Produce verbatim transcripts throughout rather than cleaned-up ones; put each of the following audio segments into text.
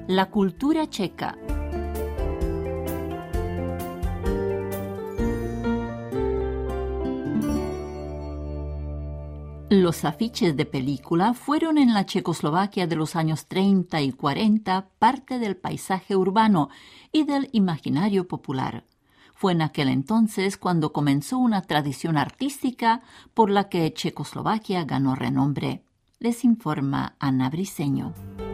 La cultura checa. Los afiches de película fueron en la Checoslovaquia de los años treinta y cuarenta parte del paisaje urbano y del imaginario popular. Fue en aquel entonces cuando comenzó una tradición artística por la que Checoslovaquia ganó renombre. Les informa Ana Briceño.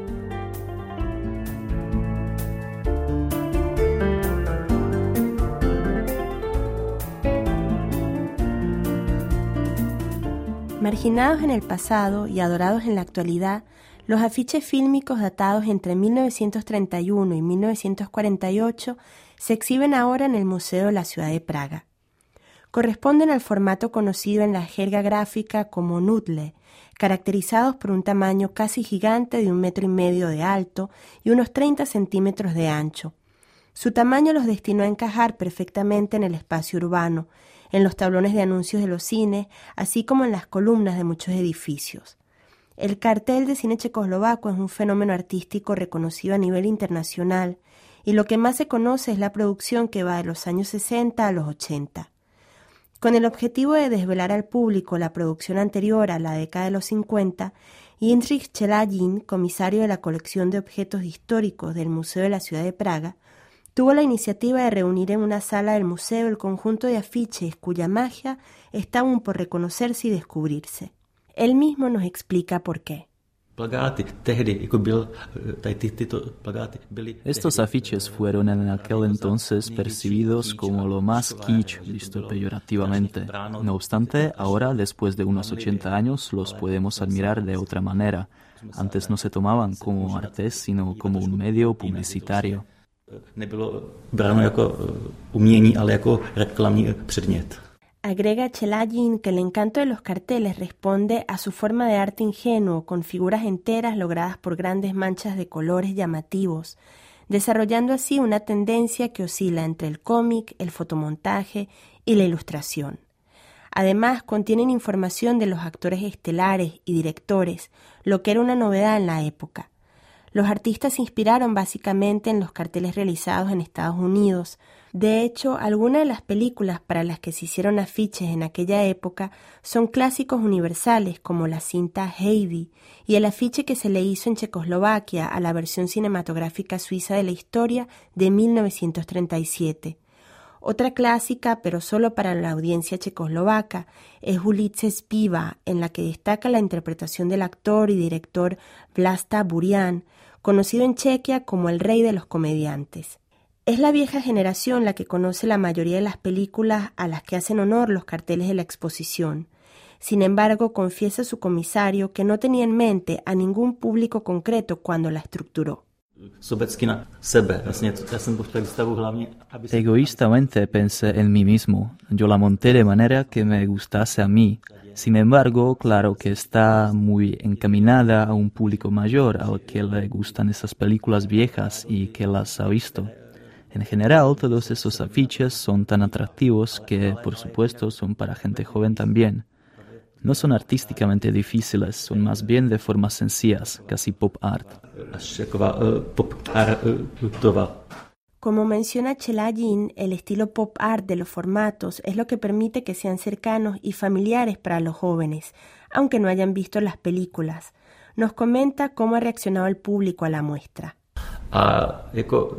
Marginados en el pasado y adorados en la actualidad, los afiches fílmicos datados entre mil novecientos treinta y uno y mil novecientos cuarenta y ocho se exhiben ahora en el Museo de la Ciudad de Praga. Corresponden al formato conocido en la jerga gráfica como nudle, caracterizados por un tamaño casi gigante de un metro y medio de alto y unos treinta centímetros de ancho. Su tamaño los destinó a encajar perfectamente en el espacio urbano, en los tablones de anuncios de los cines, así como en las columnas de muchos edificios. El cartel de cine checoslovaco es un fenómeno artístico reconocido a nivel internacional, y lo que más se conoce es la producción que va de los años sesenta a los ochenta. Con el objetivo de desvelar al público la producción anterior a la década de los cincuenta, Jindřich Čeladin, comisario de la colección de objetos históricos del Museo de la Ciudad de Praga, tuvo la iniciativa de reunir en una sala del museo el conjunto de afiches cuya magia está aún por reconocerse y descubrirse. Él mismo nos explica por qué. Estos afiches fueron en aquel entonces percibidos como lo más kitsch, visto peyorativamente. No obstante, ahora, después de unos ochenta años, los podemos admirar de otra manera. Antes no se tomaban como arte, sino como un medio publicitario. Nebylo bráno jako umění, ale jako reklamní předmět. Agrega Čeladin que el encanto de los carteles responde a su forma de arte ingenuo, con figuras enteras logradas por grandes manchas de colores llamativos, desarrollando así una tendencia que oscila entre el cómic, el fotomontaje y la ilustración. Además, contienen información de los actores estelares y directores, lo que era una novedad en la época. Los artistas se inspiraron básicamente en los carteles realizados en Estados Unidos. De hecho, algunas de las películas para las que se hicieron afiches en aquella época son clásicos universales como la cinta Heidi y el afiche que se le hizo en Checoslovaquia a la versión cinematográfica suiza de la historia de mil novecientos treinta y siete. Otra clásica, pero solo para la audiencia checoslovaca, es Ulice Spiva, en la que destaca la interpretación del actor y director Vlasta Burian, conocido en Chequia como el rey de los comediantes. Es la vieja generación la que conoce la mayoría de las películas a las que hacen honor los carteles de la exposición. Sin embargo, confiesa su comisario que no tenía en mente a ningún público concreto cuando la estructuró. Egoístamente pensé en mí mismo. Yo la monté de manera que me gustase a mí. Sin embargo, claro que está muy encaminada a un público mayor al que le gustan esas películas viejas y que las ha visto. En general, todos esos afiches son tan atractivos que, por supuesto, son para gente joven también. No son artísticamente difíciles, son más bien de formas sencillas, casi pop art. Como menciona Čeladin, el estilo pop art de los formatos es lo que permite que sean cercanos y familiares para los jóvenes, aunque no hayan visto las películas. Nos comenta cómo ha reaccionado el público a la muestra. A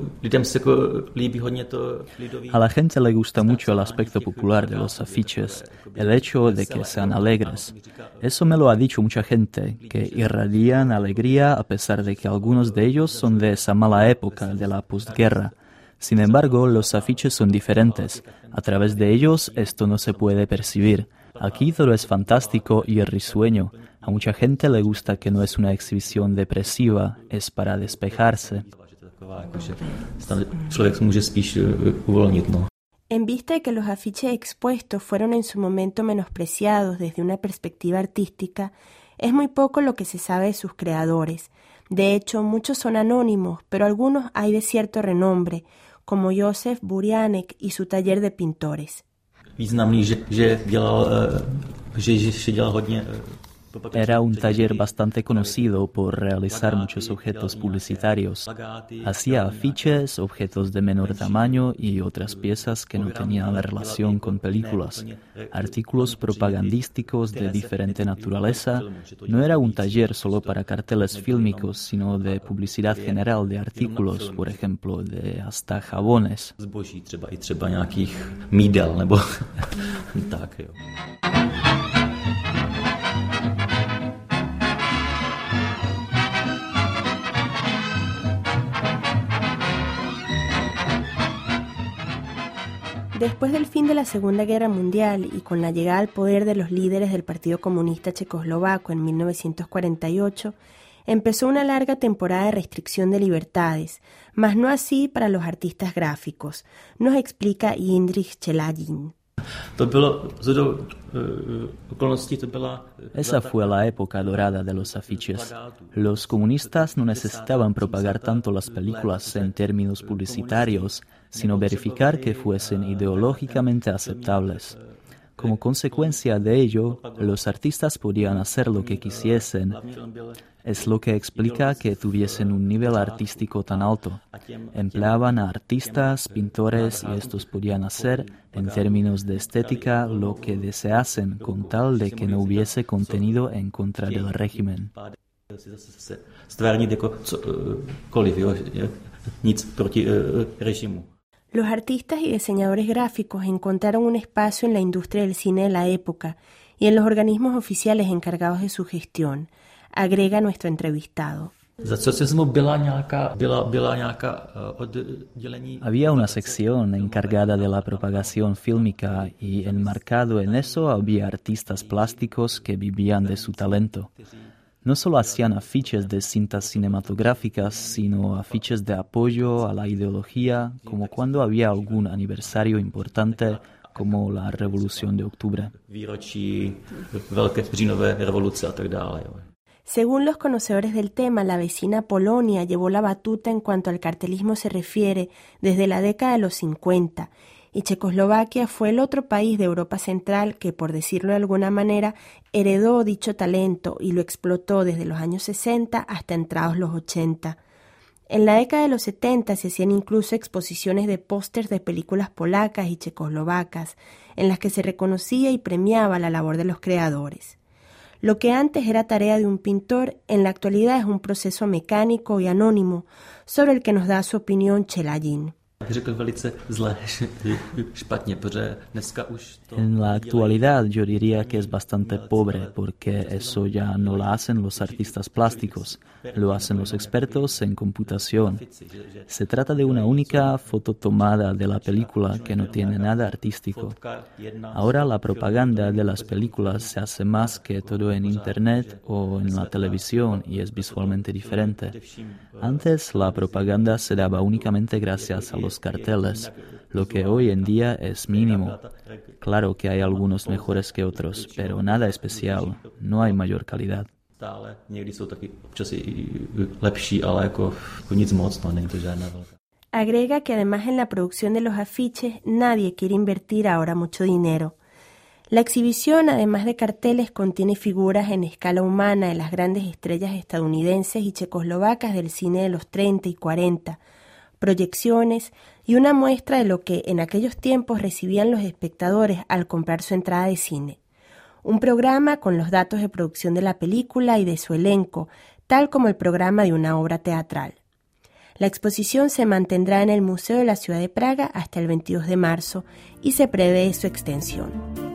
la gente le gusta mucho el aspecto popular de los afiches, el hecho de que sean alegres. Eso me lo ha dicho mucha gente, que irradian alegría a pesar de que algunos de ellos son de esa mala época de la postguerra. Sin embargo, los afiches son diferentes. A través de ellos esto no se puede percibir. Aquí todo es fantástico y risueño. A mucha gente le gusta que no es una exhibición depresiva, es para despejarse. En vista de que los afiches expuestos fueron en su momento menospreciados desde una perspectiva artística, es muy poco lo que se sabe de sus creadores. De hecho, muchos son anónimos, pero algunos hay de cierto renombre, como Josef Burianek y su taller de pintores. Era un taller bastante conocido por realizar muchos objetos publicitarios. Hacía afiches, objetos de menor tamaño y otras piezas que no tenían relación con películas, artículos propagandísticos de diferente naturaleza. No era un taller solo para carteles fílmicos, sino de publicidad general de artículos, por ejemplo, de hasta jabones. Zboží třeba i třeba nějakých mídel nebo tak, jo. Después del fin de la Segunda Guerra Mundial y con la llegada al poder de los líderes del Partido Comunista Checoslovaco en mil novecientos cuarenta y ocho, empezó una larga temporada de restricción de libertades, mas no así para los artistas gráficos, nos explica Jindřich Čeladin. Esa fue la época dorada de los afiches. Los comunistas no necesitaban propagar tanto las películas en términos publicitarios, sino verificar que fuesen ideológicamente aceptables. Como consecuencia de ello, los artistas podían hacer lo que quisiesen. Es lo que explica que tuviesen un nivel artístico tan alto. Empleaban a artistas, pintores y estos podían hacer, en términos de estética, lo que deseasen con tal de que no hubiese contenido en contra del régimen. Los artistas y diseñadores gráficos encontraron un espacio en la industria del cine de la época y en los organismos oficiales encargados de su gestión, agrega nuestro entrevistado. Había una sección encargada de la propagación fílmica y enmarcado en eso había artistas plásticos que vivían de su talento. No solo hacían afiches de cintas cinematográficas, sino afiches de apoyo a la ideología, como cuando había algún aniversario importante, como la Revolución de Octubre. Según los conocedores del tema, la vecina Polonia llevó la batuta en cuanto al cartelismo se refiere desde la década de los cincuenta, y Checoslovaquia fue el otro país de Europa Central que, por decirlo de alguna manera, heredó dicho talento y lo explotó desde los años sesenta hasta entrados los ochenta. En la década de los setenta se hacían incluso exposiciones de pósters de películas polacas y checoslovacas, en las que se reconocía y premiaba la labor de los creadores. Lo que antes era tarea de un pintor, en la actualidad es un proceso mecánico y anónimo, sobre el que nos da su opinión Čeladin. En la actualidad yo diría que es bastante pobre porque eso ya no lo hacen los artistas plásticos, lo hacen los expertos en computación. Se trata de una única foto tomada de la película que no tiene nada artístico. Ahora la propaganda de las películas se hace más que todo en internet o en la televisión y es visualmente diferente. Antes la propaganda se daba únicamente gracias a los carteles, lo que hoy en día es mínimo. Claro que hay algunos mejores que otros, pero nada especial, no hay mayor calidad. Agrega que además en la producción de los afiches nadie quiere invertir ahora mucho dinero. La exhibición, además de carteles, contiene figuras en escala humana de las grandes estrellas estadounidenses y checoslovacas del cine de los treinta y cuarenta, proyecciones y una muestra de lo que en aquellos tiempos recibían los espectadores al comprar su entrada de cine. Un programa con los datos de producción de la película y de su elenco, tal como el programa de una obra teatral. La exposición se mantendrá en el Museo de la Ciudad de Praga hasta el veintidós de marzo y se prevé su extensión.